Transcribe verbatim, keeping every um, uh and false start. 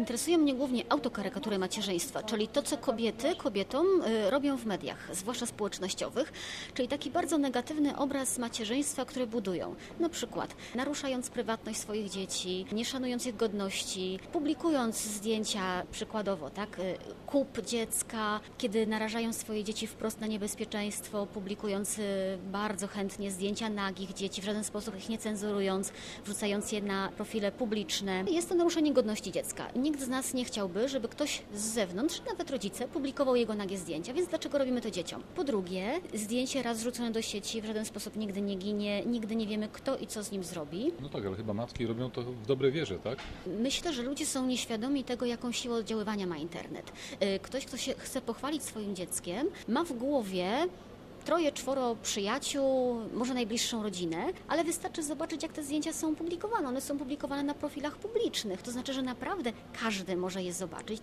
Interesują mnie głównie autokarykatury macierzyństwa, czyli to, co kobiety kobietom y, robią w mediach, zwłaszcza społecznościowych, czyli taki bardzo negatywny obraz macierzyństwa, który budują. Na przykład naruszając prywatność swoich dzieci, nie szanując ich godności, publikując zdjęcia przykładowo, tak, y, kup dziecka, kiedy narażają swoje dzieci wprost na niebezpieczeństwo, publikując y, bardzo chętnie zdjęcia nagich dzieci, w żaden sposób ich nie cenzurując, wrzucając je na profile publiczne. Jest to naruszenie godności dziecka. Nikt z nas nie chciałby, żeby ktoś z zewnątrz, nawet rodzice, publikował jego nagie zdjęcia, więc dlaczego robimy to dzieciom? Po drugie, zdjęcie raz wrzucone do sieci w żaden sposób nigdy nie ginie, nigdy nie wiemy, kto i co z nim zrobi. No tak, ale chyba matki robią to w dobrej wierze, tak? Myślę, że ludzie są nieświadomi tego, jaką siłę oddziaływania ma internet. Ktoś, kto się chce pochwalić swoim dzieckiem, ma w głowie troje, czworo przyjaciół, może najbliższą rodzinę, ale wystarczy zobaczyć, jak te zdjęcia są publikowane. One są publikowane na profilach publicznych, to znaczy, że naprawdę każdy może je zobaczyć.